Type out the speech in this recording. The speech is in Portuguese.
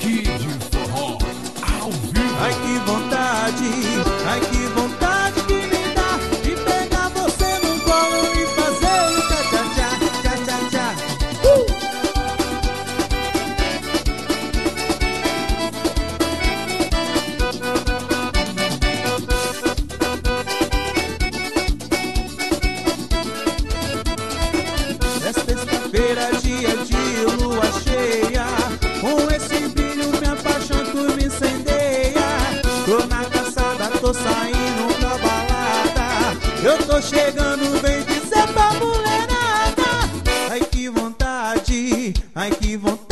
Kid Forró, ao vivo. Ai que vontade que me dá de pegar você no colo e fazer o tchá-tchá-tchá, tchá-tchá-tchá. É sexta-feira, dia de lua cheia, com esse brilho minha paixão tu me incendeia. Tô na caçada, tô saindo pra balada, eu tô chegando, vem dizer pra mulherada. Ai que vontade, ai que vontade.